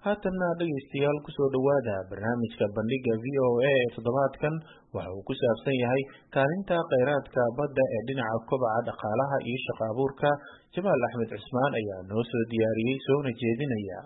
haatanna dhegeystayaal kusoo dhawaada barnaamijka bandhiga VOA ee toddobaadkan waxa uu ku saabsan yahay kaalinta kheyraadka badda ee dhinaca kobaca dhaqaalaha iyo shaqo abuurka. Jamaal Axmed Cusmaan ayaa noo soo diyaariyey soona jeedinaya.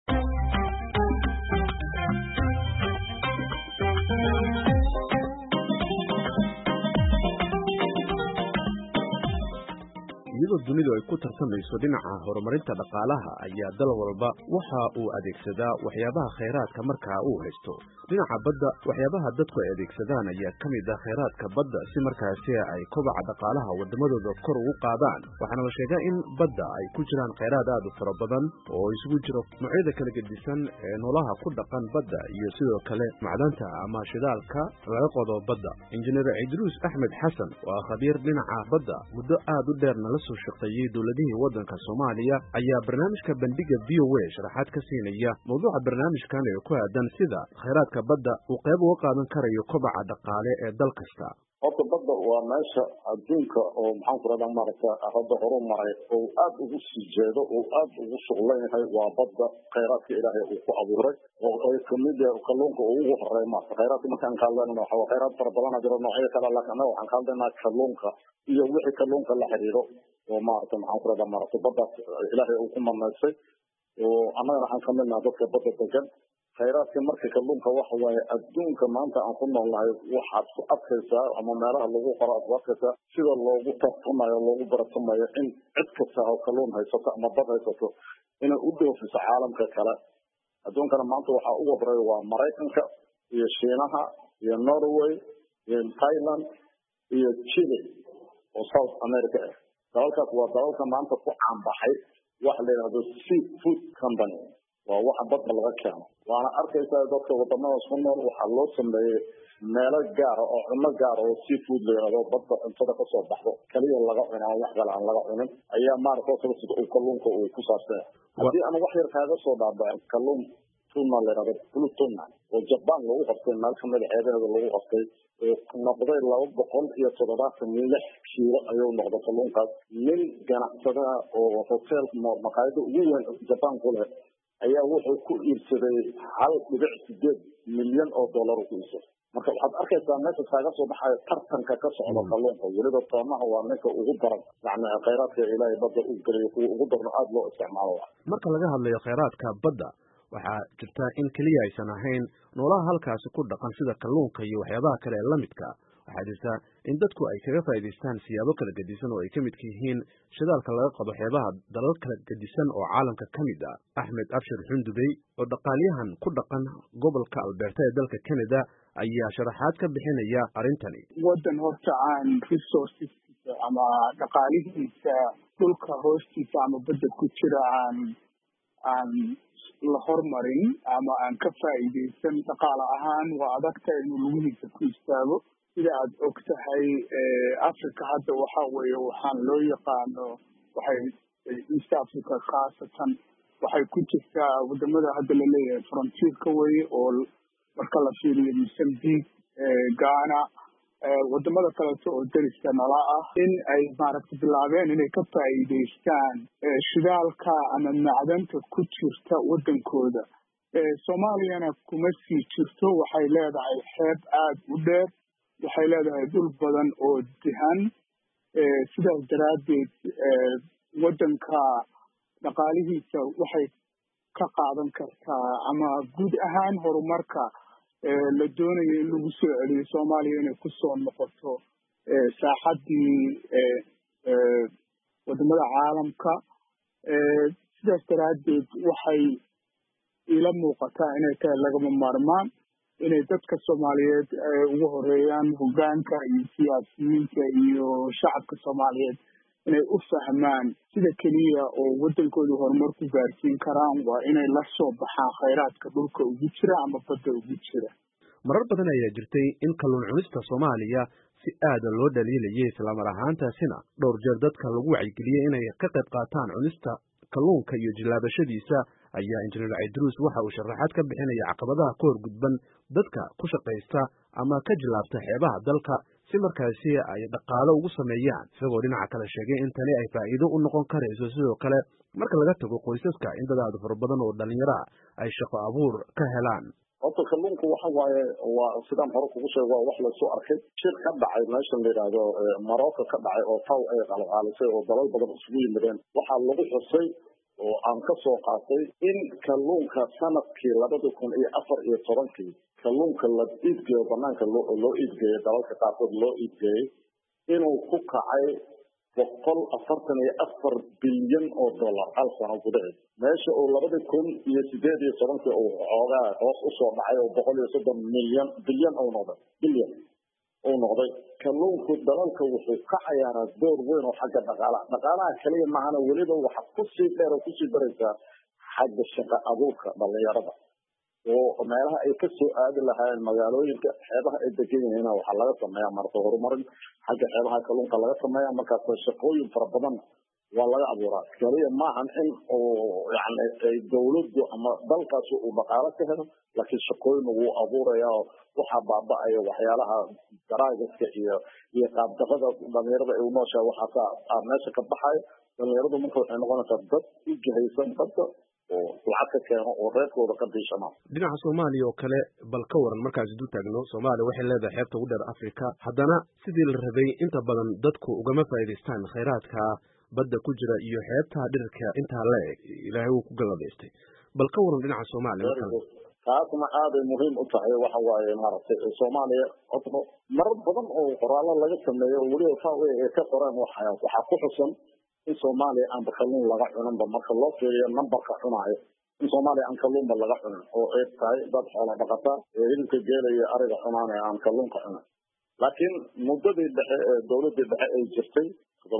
iyadoo dunidu ay ku tartamayso dhinaca horumarinta dhaqaalaha ayaa dal walba waxa uu adeegsadaa waxyaabaha kheyraadka markaa uu haysto. dhinaca badda waxyaabaha dadku ay adeegsadaan ayaa ka mid ah kheyraadka badda si markaasi ay kobaca dhaqaalaha waddamadooda kor ugu qaadaan. waxaana la sheegaa in badda ay ku jiraan kheyraad aad u fara badan oo isugu jiro noocyada kala gedisan ee noolaha ku dhaqan badda iyo sidoo kale macdanta ama shidaalka laga qodo badda. injineer Idruus Axmed Xasan waa khabiir dhinaca badda muddo aad u dheerna la soo shaqeeyay dowladihii waddanka Soomaaliya ayaa barnaamijka bandhiga VOA sharaxaad ka siinaya mawduuca barnaamijkan ee ku aadan sida kheyraadka badda uu qayb uga qaadan karayo kobaca dhaqaale ee dal kasta. horta badda waa meesha adduunka oo maxaan ku radaa maaragta hadda horumaray oo aad ugu sii jeedo oo aad ugu shuqlan yahay waa badda kheyraadka ilaahay uu ku abuuray oo ay kamid yahay kalluunka ugu horeeya maaragta kheyraadka markaan ka hadlayno waxa waa kheyraad fara badan jiro noocyo kala laakiin anaga waxaan ka hadlaynaa kalluunka iyo wixii kalluunka la xiriiro oo maaragta maxaan ku radaa maaragta baddaas ilaahay uu ku manaysay oo annagana waxaan ka midnaha dadka badda degan kheyraadka marka kalluunka waxa waaye adduunka maanta aan ku noolnahay waxaad ku adkaysaa ama meelaha lagu qoro aad ku adkaysaa sida loogu tartamayo loogu baratamayo in cid kasta oo kalluun haysato ama bad haysato inay u dhoofiso caalamka kale. adduunkana maanta waxaa ugu horeeya waa Maraykanka iyo Shiinaha iyo Norway iyo Thailand iyo Chile oo South America ah. dalalkaas waa dalalka maanta ku caanbaxay waxa la yidhaahdo seafood company waa waxa badda laga keeno. waana arkaysaa dadka wadamadaas ku nool waxaa loo sameeyey meelo gaara oo cunno gaara oo seafood la yidhahdo badda cuntada kasoo baxdo kaliya laga cuno aan wax kale aan laga cunin ayaa maaragta sida uu kalluunka uu ku saabsan. haddii aan wax yar kaaga soo dhaadhacin kalluun tuna la yidhahdo blue tuna oo Japan lagu qabtay meel kamid ah ceedaheeda lagu qabtay oo noqday 276 kiilo ayuu noqday kalluunkaas. nin ganacsada oo hotel maqaayada ugu weyn Japan ku leh ayaa wuxuu ku iibsaday 1.8 milyan oo dollar ku iibsaday. marka waxaad arkaysaa meesha kaaga soo baxaya tartanka ka socda kalluunka weliba toonaha waa ninka ugu daran yacni kheyraadka ilaahay badda u geliyo kuwa ugu darno aada loo isticmaalo. marka laga hadlayo kheyraadka badda waxaa jirta in keliya aysan ahayn noolaha halkaasi ku dhaqan sida kalluunka iyo waxyaabaha kale ee la midka. waxaa jirta in dadku ay kaga faa'iidaystaan siyaabo kala gedisan oo ay ka midka yihiin shidaalka laga qabo xeebaha dalal kala gedisan oo caalamka ka mid ah. Axmed Abshir Xundubey oo dhaqaalyahan ku dhaqan gobolka Alberta ee dalka Canada ayaa sharaxaad ka bixinaya arrintani. waddan horta aan resourceskiisa ama dhaqaalihiisa dhulka hoostiisa ama badda ku jira aan la hormarin ama aan ka faa'iidaysan dhaqaale ahaan waa adagta inuu lugihiisa ku istaago. sida aad og tahay Africa hadda waxa weeye waxaan loo yaqaano waxay East Africa khaasatan waxay ku jirtaa wadamada hadda la leeyahay frontierka weeye oo marka la fiiriyo Mozambique, Ghana, wadamada kaleeto oo dariska nala ah in ay maaragta bilaabeen inay ka faa'iidaystaan shidaalka ama macdanta ku jirta wadankooda. Soomaaliyana kuma sii jirto, waxay leedahay xeeb aad u dheer, waxay leedahay dhul badan oo dihan. sidaas daraaddeed wadanka dhaqaalihiisa waxay ka qaadan kartaa ama guud ahaan horumarka la doonayo in lagu soo celiyo Soomaaliya inay ku soo noqoto saaxadii wadamada caalamka. sidaas daraaddeed waxay ila muuqataa inay tahay lagama maarmaan inay dadka Soomaaliyeed ugu horeeyaan hoggaanka iyo siyaasiyiinta iyo shacabka Soomaaliyeed inay u fahmaan sida keliya oo wadankooda horumar ku gaarsiin karaan waa inay la soo baxaan kheyraadka dhulka ugu jira ama badda ugu jira. marar badan ayaa jirtay in kalluun cunista Soomaaliya si aad loo dhaliilayay isla mar ahaantaasina dhowr jeer dadka lagu wacyigeliyay inay ka qayb qaataan cunista kalluunka iyo jilaabashadiisa. ayaa injineer Idruus waxa uu sharaxaad ka bixinaya caqabadaha ka horgudban dadka ku shaqaysta ama ka jilaabta xeebaha dalka si markaasi ay dhaqaale ugu sameeyaan, isagoo dhinaca kale sheegay in tani ay faa'iido u noqon karayso sidoo kale marka laga tago qoysaska in dad aad fara badan oo dhalinyaro ah ay shaqo abuur ka helaan. horta kalluunku waxa waaye waa sidaan hore kugu sheegay waa wax la soo arkay shir ka dhacay meeshan la yiraahdo Morocco ka dhacay oo FAO ay qalqaalisay oo dalal badan isugu yimideen waxaa lagu xusay oo aan ka soo qaatay in kalluunka sanadkii 2014 kalluunka la iibgeeyo banaanka loo iibgeeyo dalalka qaarkood loo iibgeeyay inuu ku kacay 144 bilyan oo dollar hal sano gudaheed meesha oo 2018 oo xoogaa hoos u soo dhacay oo 130 bilyan oo noqday kalluunku dalalka wuxuu ka ciyaaraa door weyn oo xagga dhaqaalaha kaliya maahana weliba waxa ku sii dheer oo ku sii daraysa xagga shaqo abuurka dhalinyarada oo meelaha ay ka soo aadi lahaayeen magaalooyinka xeebaha ay degan yihiin waxa laga sameeyaa marka horumarin xagga xeebaha kalluunka laga sameeyaa markaas shaqooyin fara badan waa laga abuuraa kaliya maahan in yani ay dawladdu ama dalkaas uu dhaqaale ka helo laakiin shaqooyin uu abuurayaa waxa baaba'aya waxyaalaha daraagiska iyo qaabdaqada dhalinyarada ay u nooshaa waxaa meesha ka baxaya dhalinyaradu marka waxay noqonaysaa dad u jihaysan badda oo lacag ka keeno oo reerkooda ka diishana dhinaca Soomaaliya oo kale bal ka waran markaas dul taagno Soomaaliya waxay leedahay xeebta ugu dheer Afrika haddana sidii la rabay inta badan dadku ugama faa'iideystaan kheyraadka badda ku jira iyo xeebta dhirka inta la Ilaahay uu ku galadeystay bal ka waran dhinaca Soomaaliya taasna aad ay muhiim u tahay waxa waaye maaragtay Soomaaliya qodbo mar badan oo qoraalo laga sameeyo waliba FAO ay ka qoraan waxa ku xusan in Soomaaliya aan kalluun laga cunin marka loo fiiriyo numberka cunaaya in Soomaaliya aan kalluun laga cunin oo ay tahay dad xoolo dhaqata ee hilibka geelaya ariga cunaanaya aan kalluunka cunin laakiin muddadii dhexe dawladda dhexe ay jirtay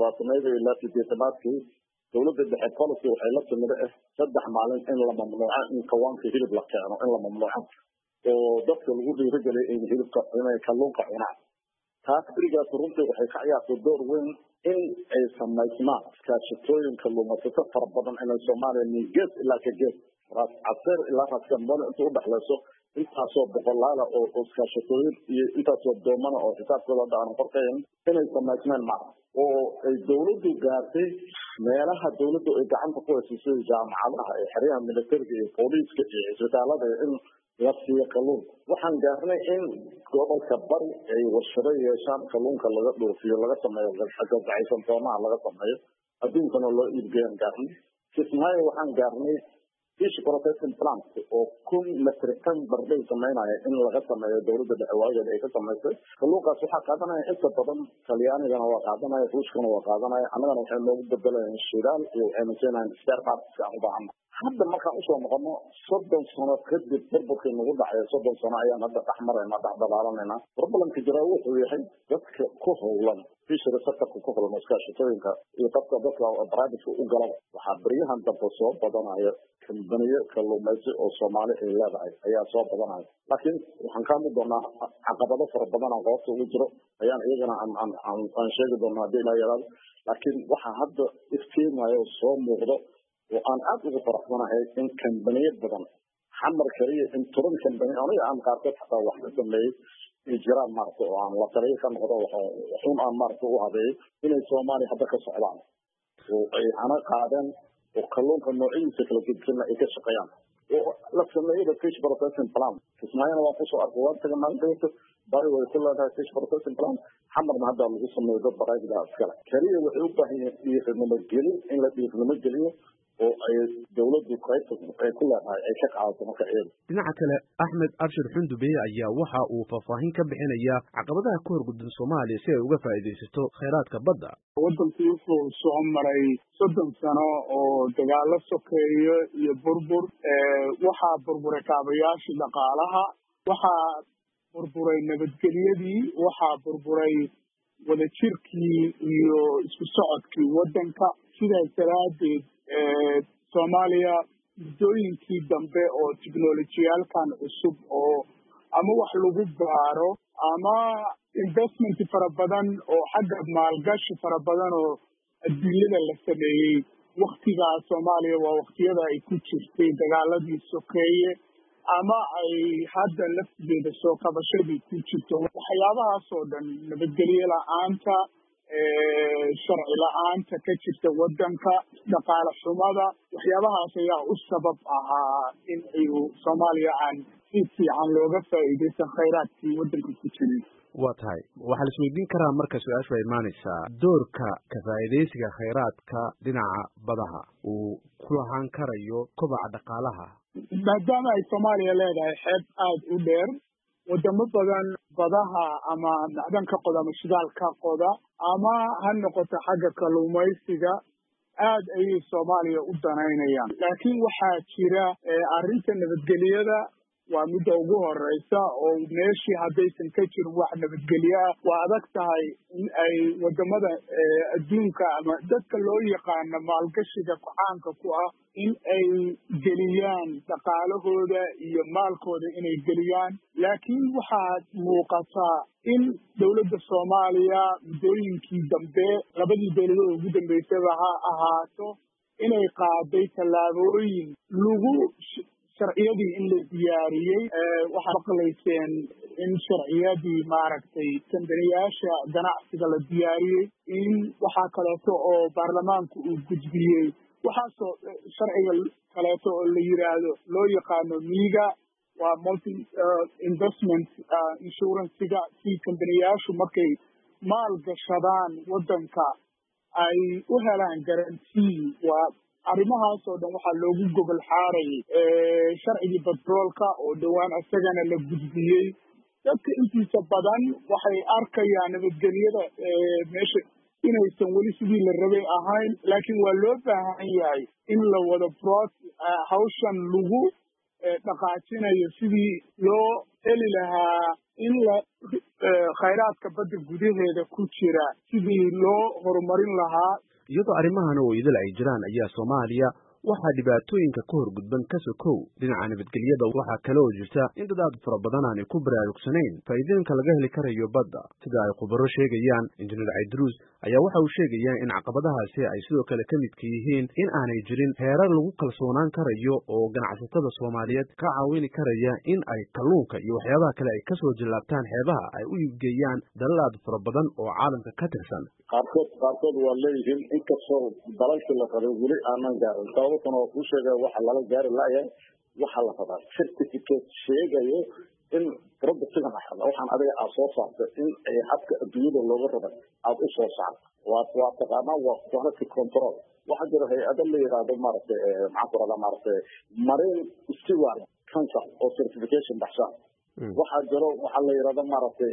7 ilaa 8 dawladda dhexe policy waxay la timid 3 maalin in la mamnuuco in kawaanka hilib la keeno in la mamnuuco oo dadka lagu dhiirigeliyo in hilibka inay kalluunka cunaan taas birigaas runtii waxay ka ciyaartay door weyn in ay samaysmaan iskaashatooyin kalluumaysato fara badan inay Soomaaliya gees ilaa ka gees ras casir ilaa raskan bal inta u dhaxlayso intaasoo boqolaal oo iskaashatooyin iyo intaasoo doomana oo xisaabkooda daan qorqayn inay samaysmaan oo ay dawladdu gaartay meelaha dawladdu ay gacanta ku hayso jaamacadaha ee xiriyaha militariga iyo booliiska iyo isbitaalada in la siiyo kalluun waxaan gaarnay in gobolka bari ay warshado yeeshaan kalluunka laga dhoofiyo laga sameeyo gacaysan toomaha laga sameeyo adduunkana loo iibgeeyan gaarnay kismaayo waxaan gaarnay fish processing plant oo 1 metric ton barday sameynaya in laga sameeyo dawladda dhexe ay ka samaysay kalluunkaas waxaa qaadanaya inta badan Talyaanigana waa qaadanaya Ruushkana waa qaadanaya annagana waxay noogu bedelayaan shidaal iyo emergency spare parts aan u baahanahay hadda markaan usoo noqono 30 sano kadib burburkii nagu dhacay 30 sano ayaan hadda dhaxmarayna dhaxdalaalanayna problemka jira wuxuu yahay dadka ku howlan fishery sector ku howlan iskaashatooyinka iyo dadka private u galay waxaa bariyahan dadka soo badanaya kambaniyo kalluumaysi oo Soomaali ay leedahay ayaa soo badanaya laakiin waxaan ka mid doonaa caqabado fara badan oo qoobta ugu jiro ayaan iyagana aan sheegi doonaa hadii la yiraahdo laakiin waxa hadda iftiimayo soo muuqdo oo aan aad ugu faraxsanahay in kambaniyo badan xamar kaliya in turan kambani aniga aan qaarkood xataa wax ka sameeyay jiraan maarto oo aan la taliyo ka noqdo waxun aan maarto u habeeyay inay Soomaaliya hadda ka socdaan oo ay ana qaadeen oo kalluunka noocyadiisa kala gedsan ay ka shaqeeyaan oo la sameeyo fish processing plant ismaayana waa ku soo arkay waa taga maanta bari way ku leedahay fish processing plant xamarna hadda lagu sameeyo dad barayda askala kaliya waxay u baahan yihiin in la dhiirigeliyo oo ay dawladdu ay ku leedahay ay ka qaadato marka dhinaca kale Axmed Abshir Xundube ayaa waxa uu faahfaahin ka bixinaya caqabadaha ku horgudban Soomaaliya si ay uga faa'iideysato kheyraadka badda waddanku wuxuu soo maray 30 sano oo dagaalo sokeeyo iyo burbur waxaa burburay kaabayaashii dhaqaalaha waxaa burburay nabadgelyadii waxaa burburay wadajirkii iyo isku socodkii waddanka sidaas daraadeed Soomaaliya muddooyinkii dambe oo tiknoolajiyaalkan cusub oo ama wax lagu baaro ama investment fara badan oo xagga maalgashi fara badan oo adduunyada la sameeyey waktigaa Soomaaliya waa waqtiyada ay ku jirtay dagaaladii sokeeye ama ay hadda lafteeda soo kabashadii ku jirto waxyaabahaas oo dhan nabadgelyo la'aanta sharci la-aanta ka jirta waddanka, dhaqaale xumada, waxyaabahaas ayaa u sabab ahaa in Soomaaliya aan si fiican looga faa'iidaysan khayraadkii waddanka ku jiray. waa tahay waxaa la isweydiin karaa marka su-aashu ay imaanaysaa doorka ka faa'iidaysiga khayraadka dhinaca badaha uu ku lahaan karayo kobaca dhaqaalaha. maadaama ay Soomaaliya leedahay xeeb aada u dheer, wadamo badan badaha ama macdan ka qoda ama shidaal ka qoda ama ha noqoto xagga kalluumaysiga aad ayay Soomaaliya u danaynayaan. laakiin waxaa jira arrinta nabadgelyada waa midda ugu horeysa oo meeshii haddaysan ka jirin wax nabadgelyo ah waa adag tahay in ay wadamada adduunka ama dadka loo yaqaano maalgashiga ku-aanka ku ah in ay geliyaan dhaqaalahooda iyo maalkooda inay geliyaan. laakiin waxaa muuqataa in dowladda Soomaaliya muddooyinkii dambe, labadii dowladood ugu dambeysaba ha ahaato, inay qaaday tallaabooyin lagu sharciyadii in la diyaariyey. waxaad maqlayseen in sharciyadii maaragtay kambaniyaasha ganacsiga la diyaariyey, in waxaa kaleeto oo baarlamaanku uu gudbiyey waxaasoo sharciga kaleeto oo la yiraahdo loo yaqaano miiga, waa multi investment insuransiga, si kambaniyaashu markay maal gashadaan waddanka ay u helaan garantii. waa arrimahaas oo dhan waxaa loogu gogol xaarayay sharcigii batroolka oo dhowaan isagana la gudbiyey. dadka intiisa badan waxay arkayaan nabadgelyada meesha inaysan weli sidii la rabay ahayn, laakiin waa loo baahan yahay in la wado hawshan lagu dhaqaajinayo sidii loo heli lahaa in khayraadka badda gudaheeda ku jira sidii loo horumarin lahaa. iyadoo arrimahan oo idil ay jiraan ayaa Soomaaliya waxaa dhibaatooyinka ka horgudban ka sokow dhinaca nabadgelyada. waxaa kale oo jirta in dad aad fara badan aanay ku baraarugsanayn faa'iidooyinka laga heli karayo badda. sida ay khubaro sheegayaan, injineer Caydruus ayaa waxa uu sheegayaa in caqabadahaasi ay sidoo kale ka midka yihiin in aanay jirin heerar lagu kalsoonaan karayo oo ganacsatada Soomaaliyeed ka caawini karaya in ay kalluunka iyo waxyaabaha kale ay kasoo jillaabtaan xeebaha ay u iibgeeyaan dalal aad fara badan oo caalamka ka tirsan. qaarkood waa leeyihiin inkastoo dalalkii la rabay weli aanan gaarin. sababtuna waa kuu sheegaya waxa laga gaari layahay waxa la rabaa certificate sheegayo in productigan waxaan adiga aad soo saartay in ay habka adduunyada looga rabay aada u soo saarto. waa taqaanaa waa quality control. waxaa jira hay-ada la yiraahdo maaragtay maxaan ku radaa maaragtay marine steward council oo certification baxshaan. waxaa jiro waxaa la yirahdo maaragtay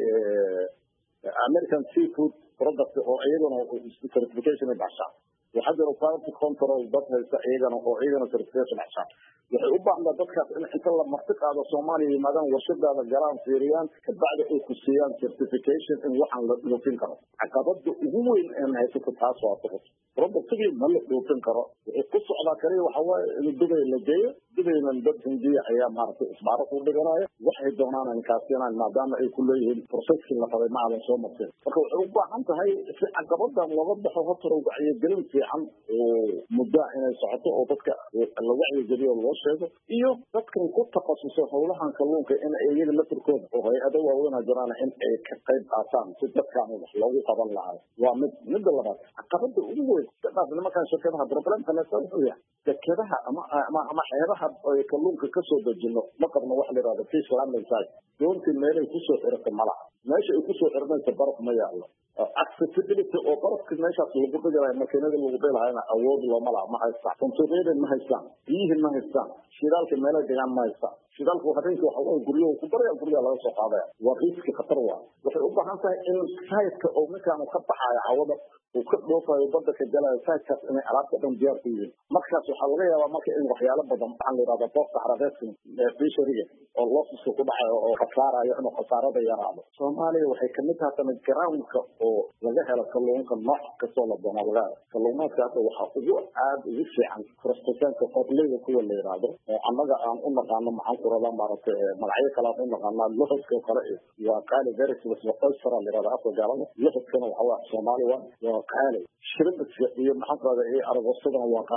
American seafood product oo iyagana certification baxshaan. waxaa jiro quality control dad haysta iyagana oo iyagana certification baxshaan. waxay u baahnaa dadkaas in inta la marti qaado Soomaaliya yimaadaan warshadaada galaan fiiriyaan kabacdi ay ku siiyaan certification in waxaan la dhoofin karo. caqabada ugu weyn ee haysato taas waa productigii ma la dhoofin karo. wuxuu ku socdaa kaliya waxa waaye in Dubai la geeyo. Dubayna dad Hindiya ayaa maaragtay isbaaro ku dhiganaya waxay doonaan in kaasiyaan maadaama ay ku leeyihiin processkii la qabay maadan soo martay. marka waxay u baahan tahay si caqabadan looga baxo horta wacyigelin fiican oo muddo inay socoto oo dadka la wacyigeliyo loo sheego iyo dadkan ku takhasusay howlahan kalluunka in iyaga laftirkooda oo hay-ado waaweyn jiraan in ay ka qayb qaataan si dadkan wax loogu qaban lahaa. waa midda labaad caqabada ugu weyn sidaas nimankan shirkadaha problemka wuxuu yahay dekedaha ama xeebaha ay kalluunka ka soo dejino ma qabno wax la yiraahdo fish landing site. doontii meelay kusoo xirata malaha, meesha ay kusoo xirnaysa baraf ma yaallo. accessibility oo barafka meeshaas lagu dhiganayo makiinada lagu dhigayna awood looma laha, ma haystaan kontoreeda, ma haystaan biyihii, ma haystaan shidaalka meelay dhigaan, ma haystaan shidaalku habeenkii waxa uu guryaha ku baraya guryaha laga soo qaadaya. waa riski khatar waa. waxay u baahan tahay in site-ka oo ninkaan ka baxayo hawada uu ka dhoofayo badda ka galayo site-kaas inay alaabta dhan diyaar ku yihiin. markaas waxaa laga yaabaa marka in waxyaalo badan waxaan la yidhahdaa boobka xarabeedka fishery oo loofiska ku dhacayo oo khasaarayo inuu khasaarada yaraado. Soomaaliya waxay kamid tahay sanad groundka oo laga helo kalluunka nooc kastoo la doono laga helo. kalluumaadkaas waxaa ugu fiican crustaceanka qotleyda kuwa la yidhaahdo oo annaga aan u naqaano maxaan ku radaa maaragtay magacyo kale aan u naqaanaa. lohodka kale waa qaali verisbs oyster la yidhahda afka gaalada. lohodkana waxa waa Soomaali waa qaali. shrimpiska iyo maxaan ku radaa iyo aragoosadana waa qaali.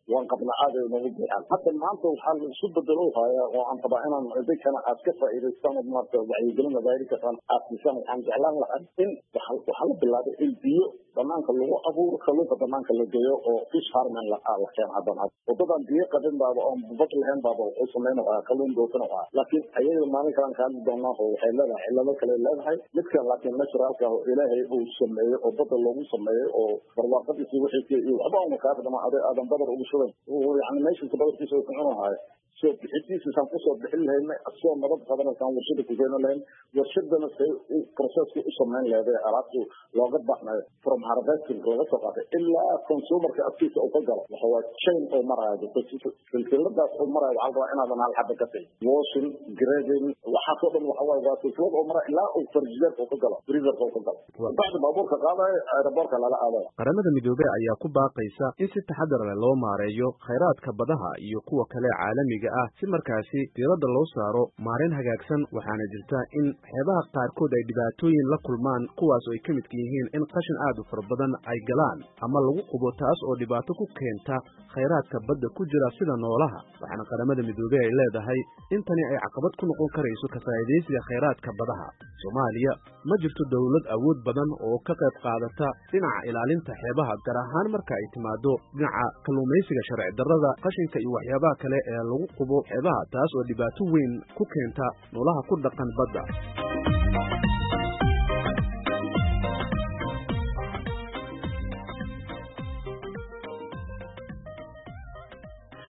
waan qabna aad ay noogu buuxaan hadda maanta waxaa la isu bedelo haya oo aan qabaa inaan idinkana aad ka faa'iidaystaan oo maarta wacyigelin daayirkan aad siisaan waxaan jeclaan lahaa in waxaa la bilaabay in biyo banaanka lagu abuuro kalluunka banaanka la geeyo oo fish farming la keeno haddana waddadan biyo qadin baaba oon bad lahayn baaba u samayna kalluun doofina laakiin ayaga maalin kalaan ka hadli doonaa oo waxay leedahay cillado kale leedahay midkan laakiin naturalka oo ilaahay uu sameeyey oo badda loogu sameeyey oo barwaaqadiisa wixii iyo waxba una kaa dhama aadan badar ugu shubayn yani meeshiisa badarkiisa uu ku cunahayo soo bixitiisaan kusoo bixin lahayna asoo nabad qadanaysan warshada ku keeni lahayn warshadana say processka u samayn leeday alaabtu looga baxnayo from harvesting laga soo qaatay ilaa consumerka afkiisa uu ka galo waxa waa chain oo maraayo silsiladaas oo maraayo waxaa rabaa inaadan hal xaba ka tahay washing grading waxaasoo dhan waxa waaye waa silsilad oo maraayo ilaa uu farjideerka uu ka galo freezerka uu ka galo bacda baabuurka qaadayo aeroboortka lala aadayo qaramada midoobey ayaa ku baaqaysa in si taxadar leh loo maareeyo khayraadka badaha iyo kuwa kale caalamiga si markaasi diiradda loo saaro maarayn hagaagsan waxaana jirta in xeebaha qaarkood ay dhibaatooyin la kulmaan kuwaas oo ay ka midka yihiin in qashin aad u fara badan ay galaan ama lagu qubo taas oo dhibaato ku keenta khayraadka badda ku jira sida noolaha waxaana qaramada midoobey ay leedahay in tani ay caqabad ku noqon karayso ka faa'iidaysiga khayraadka badaha Soomaaliya ma jirto dawlad awood badan oo ka qayb qaadata dhinaca ilaalinta xeebaha gaar ahaan marka ay timaado dhinaca kalluumaysiga sharci darrada qashinka iyo waxyaabaha kale ee lagu qubo xeebaha taas oo dhibaato weyn ku keenta noolaha ku dhaqan badda